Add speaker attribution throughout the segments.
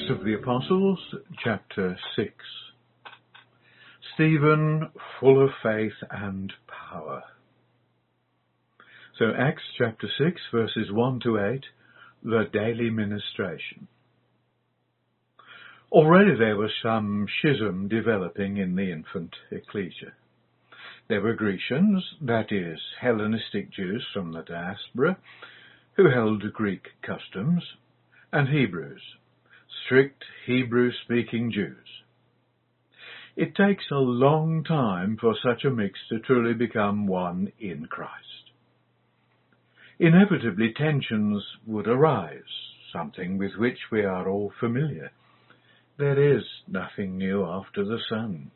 Speaker 1: Acts of the Apostles, chapter 6. Stephen, full of faith and power. So Acts chapter 6, verses 1 to 8, the daily ministration. Already there was some schism developing in the infant ecclesia. There were Grecians, that is, Hellenistic Jews from the diaspora, who held Greek customs, and Hebrews, strict Hebrew-speaking Jews. It takes a long time for such a mix to truly become one in Christ. Inevitably tensions would arise, something with which we are all familiar. There is nothing new after the sun.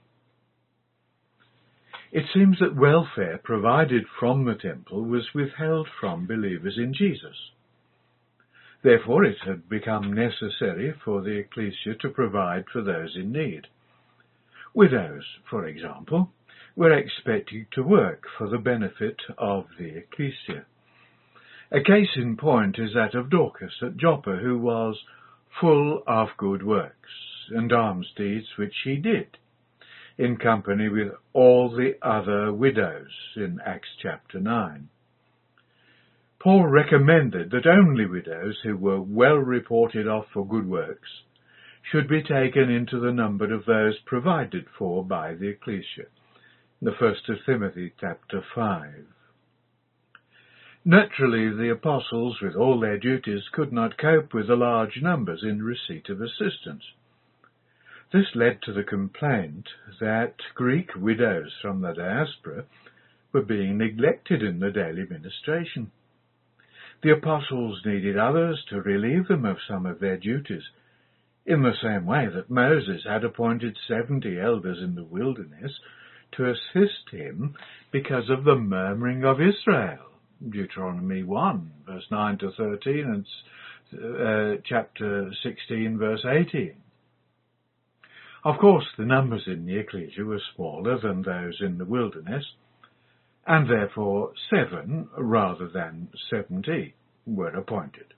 Speaker 1: It seems that welfare provided from the temple was withheld from believers in Jesus. Therefore it had become necessary for the ecclesia to provide for those in need. Widows, for example, were expected to work for the benefit of the ecclesia. A case in point is that of Dorcas at Joppa, who was full of good works and alms deeds which she did, in company with all the other widows in Acts chapter 9. Paul recommended that only widows who were well reported of for good works should be taken into the number of those provided for by the ecclesia, the 1st of Timothy chapter 5. Naturally, the apostles, with all their duties, could not cope with the large numbers in receipt of assistance. This led to the complaint that Greek widows from the diaspora were being neglected in the daily ministration. The apostles needed others to relieve them of some of their duties, in the same way that Moses had appointed 70 elders in the wilderness to assist him because of the murmuring of Israel. Deuteronomy 1, verse 9 to 13, and chapter 16, verse 18. Of course, the numbers in the ecclesia were smaller than those in the wilderness, and therefore 7 rather than 70 were appointed.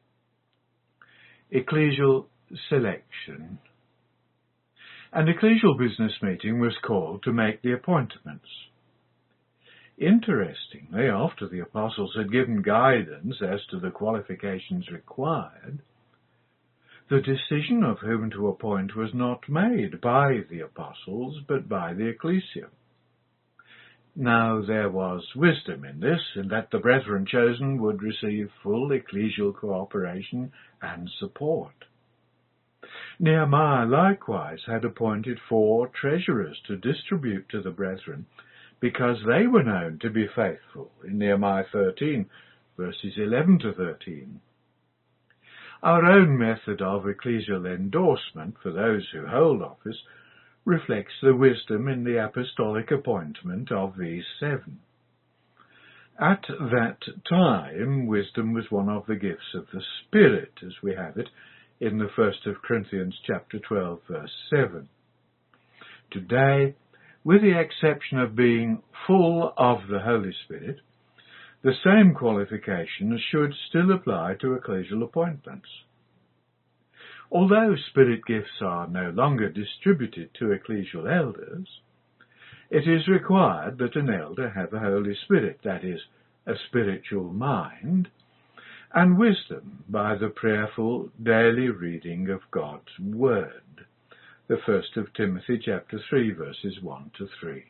Speaker 1: Ecclesial selection. An ecclesial business meeting was called to make the appointments. Interestingly, after the apostles had given guidance as to the qualifications required, the decision of whom to appoint was not made by the apostles, but by the ecclesia. Now there was wisdom in this, in that the brethren chosen would receive full ecclesial cooperation and support. Nehemiah likewise had appointed 4 treasurers to distribute to the brethren, because they were known to be faithful, in Nehemiah 13, verses 11 to 13. Our own method of ecclesial endorsement for those who hold office reflects the wisdom in the apostolic appointment of these 7. At that time, wisdom was one of the gifts of the Spirit, as we have it in the 1st of Corinthians chapter 12, verse 7. Today, with the exception of being full of the Holy Spirit, the same qualifications should still apply to ecclesial appointments. Although Spirit gifts are no longer distributed to ecclesial elders, it is required that an elder have a Holy Spirit, that is, a spiritual mind, and wisdom by the prayerful daily reading of God's Word, the 1st of Timothy chapter 3, verses 1 to 3.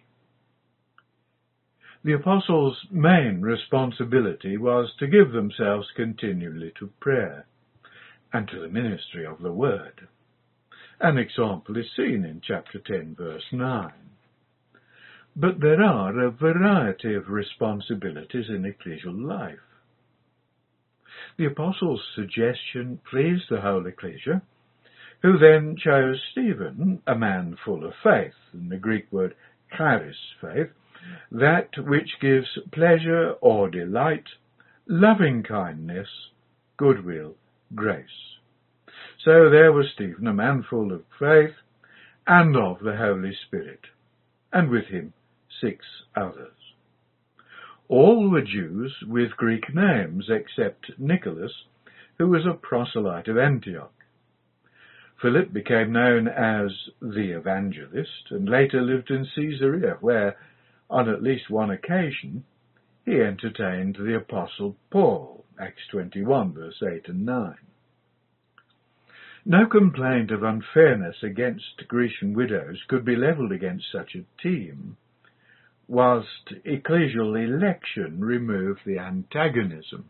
Speaker 1: The apostles' main responsibility was to give themselves continually to prayer and to the ministry of the Word. An example is seen in chapter 10, verse 9. But there are a variety of responsibilities in ecclesial life. The apostles' suggestion pleased the whole ecclesia, who then chose Stephen, a man full of faith, and the Greek word charis, faith, that which gives pleasure or delight, loving kindness, goodwill, grace. So there was Stephen, a man full of faith and of the Holy Spirit, and with him 6 others. All were Jews with Greek names, except Nicholas, who was a proselyte of Antioch. Philip became known as the evangelist and later lived in Caesarea, where, on at least one occasion, he entertained the Apostle Paul, Acts 21, verse 8 and 9. No complaint of unfairness against Grecian widows could be levelled against such a team, whilst ecclesial election removed the antagonism.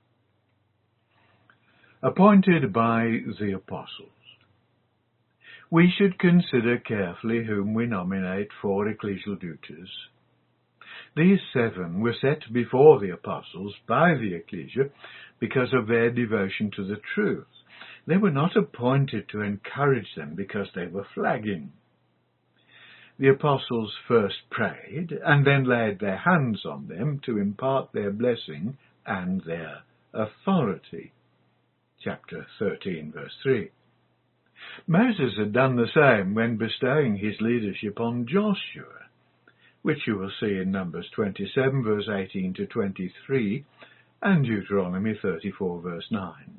Speaker 1: Appointed by the apostles. We should consider carefully whom we nominate for ecclesial duties. These 7 were set before the apostles by the ecclesia because of their devotion to the truth. They were not appointed to encourage them because they were flagging. The apostles first prayed and then laid their hands on them to impart their blessing and their authority. Chapter 13, verse 3. Moses had done the same when bestowing his leadership on Joshua, which you will see in Numbers 27, verse 18 to 23, and Deuteronomy 34, verse 9.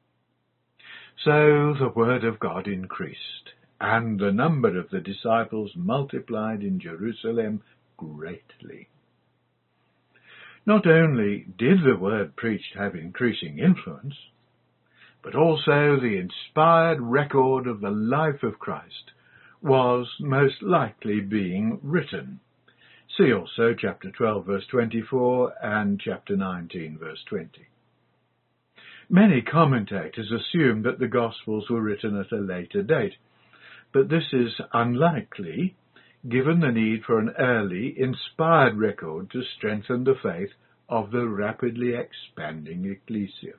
Speaker 1: So the word of God increased, and the number of the disciples multiplied in Jerusalem greatly. Not only did the word preached have increasing influence, but also the inspired record of the life of Christ was most likely being written. See also chapter 12, verse 24, and chapter 19, verse 20. Many commentators assume that the Gospels were written at a later date, but this is unlikely, given the need for an early, inspired record to strengthen the faith of the rapidly expanding ecclesia.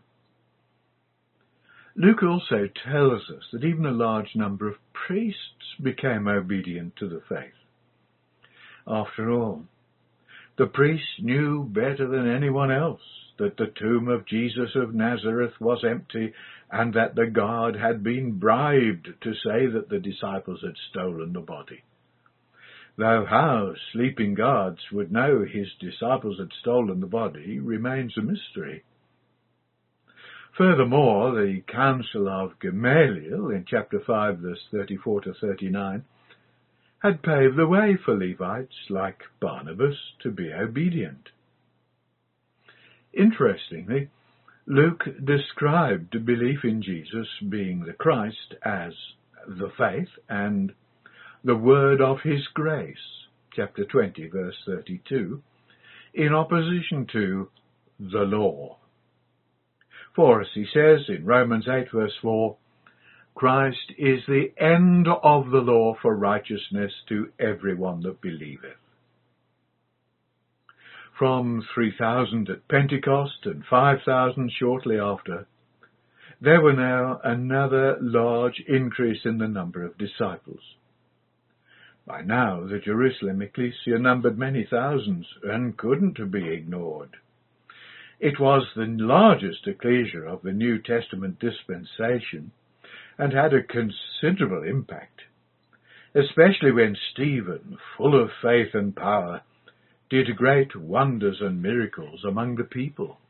Speaker 1: Luke also tells us that even a large number of priests became obedient to the faith. After all, the priests knew better than anyone else that the tomb of Jesus of Nazareth was empty and that the guard had been bribed to say that the disciples had stolen the body. Though how sleeping guards would know his disciples had stolen the body remains a mystery. Furthermore, the Council of Gamaliel in chapter 5, verse 34 to 39, had paved the way for Levites like Barnabas to be obedient. Interestingly, Luke described belief in Jesus being the Christ as the faith and the word of his grace, chapter 20, verse 32, in opposition to the law. For, as he says in Romans 8, verse 4, Christ is the end of the law for righteousness to everyone that believeth. From 3,000 at Pentecost and 5,000 shortly after, there were now another large increase in the number of disciples. By now, the Jerusalem ecclesia numbered many thousands and couldn't be ignored. It was the largest ecclesia of the New Testament dispensation and had a considerable impact, especially when Stephen, full of faith and power, did great wonders and miracles among the people.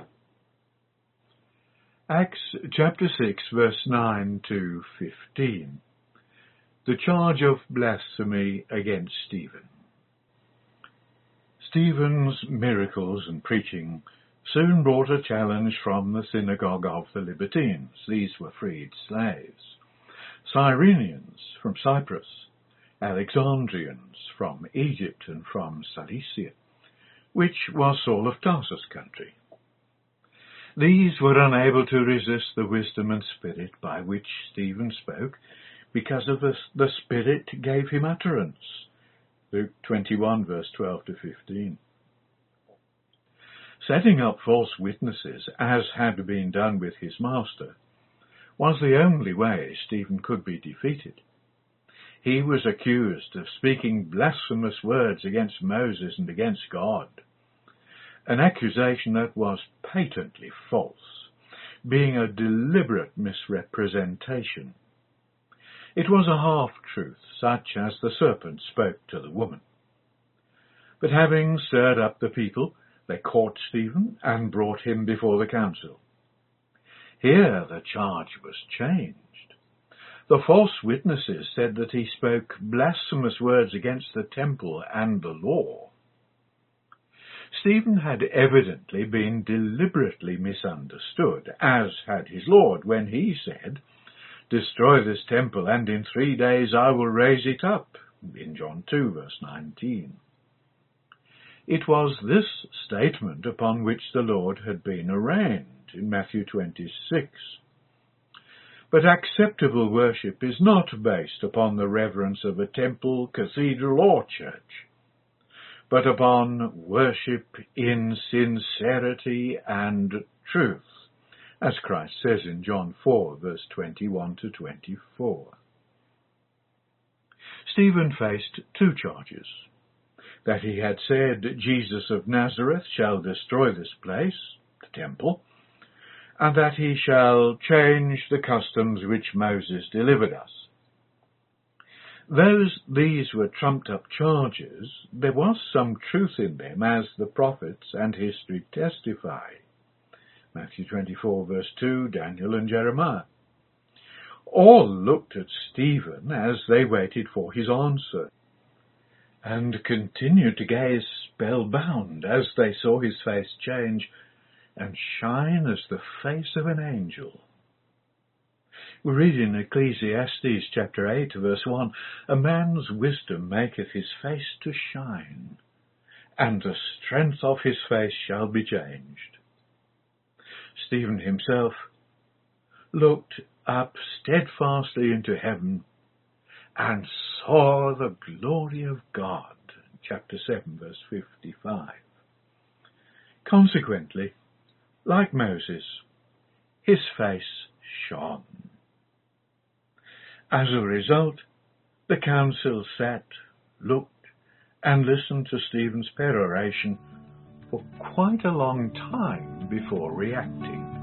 Speaker 1: Acts chapter 6, verse 9 to 15. The charge of blasphemy against Stephen. Stephen's miracles and preaching soon brought a challenge from the synagogue of the Libertines. These were freed slaves. Cyrenians from Cyprus, Alexandrians from Egypt and from Cilicia, which was Saul of Tarsus' country. These were unable to resist the wisdom and spirit by which Stephen spoke, because of the Spirit gave him utterance. Luke 21, verse 12 to 15. Setting up false witnesses, as had been done with his master, was the only way Stephen could be defeated. He was accused of speaking blasphemous words against Moses and against God, an accusation that was patently false, being a deliberate misrepresentation. It was a half-truth, such as the serpent spoke to the woman. But having stirred up the people, they caught Stephen and brought him before the council. Here the charge was changed. The false witnesses said that he spoke blasphemous words against the temple and the law. Stephen had evidently been deliberately misunderstood, as had his Lord when he said, "Destroy this temple, and in 3 days I will raise it up," in John 2, verse 19. It was this statement upon which the Lord had been arraigned in Matthew 26. But acceptable worship is not based upon the reverence of a temple, cathedral, or church, but upon worship in sincerity and truth, as Christ says in John 4, verse 21 to 24. Stephen faced 2 charges: that he had said, "Jesus of Nazareth shall destroy this place," the temple, and that he shall change the customs which Moses delivered us. Though these were trumped-up charges, there was some truth in them, as the prophets and history testify. Matthew 24, verse 2, Daniel and Jeremiah. All looked at Stephen as they waited for his answer, and continued to gaze spellbound as they saw his face change and shine as the face of an angel. We read in Ecclesiastes chapter 8, verse 1, "A man's wisdom maketh his face to shine, and the strength of his face shall be changed." Stephen himself looked up steadfastly into heaven and saw the glory of God. Chapter 7, verse 55. Consequently, like Moses, his face shone. As a result, the council sat, looked, and listened to Stephen's peroration for quite a long time before reacting.